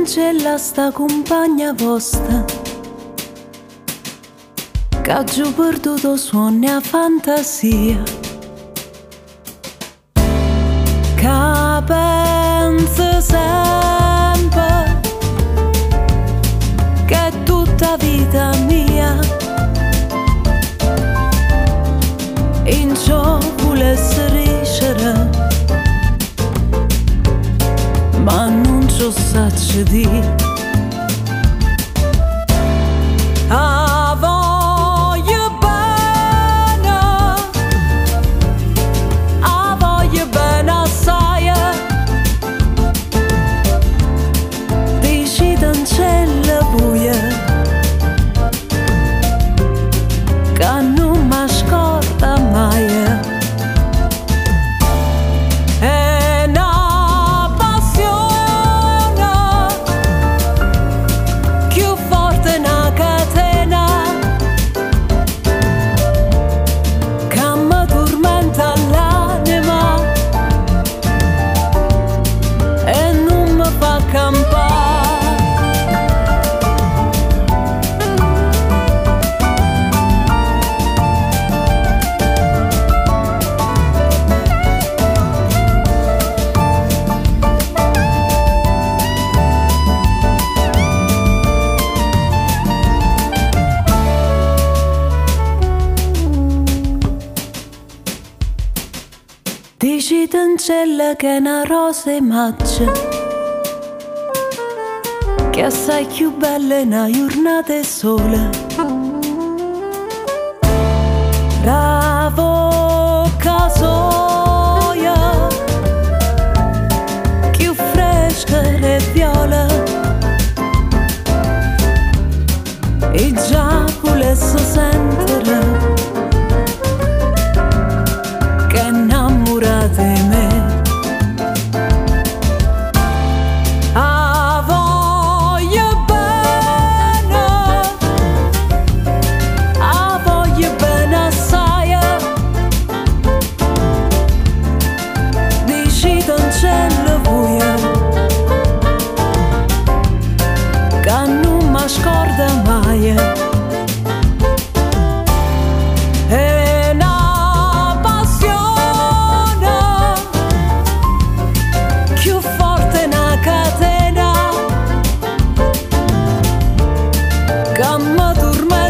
cancella sta compagna vostra che ha giù perduto suoni a fantasia, che pensa sempre che è tutta vita mia, in ciò volesse ricere ma non ci saccio dire. Ah, voglio bene assai, dici non c'è la buia che non mi scorda mai. Dici t'ancella che è una rosa e maccia, che assai più bella è una giornata sola. La bocca soia, più fresca e viola, e già volesse sentire che è innamorata di me. Ah, voglio bene assai, dici non c'è la buia che non mi scorda mai. Che mi tormenta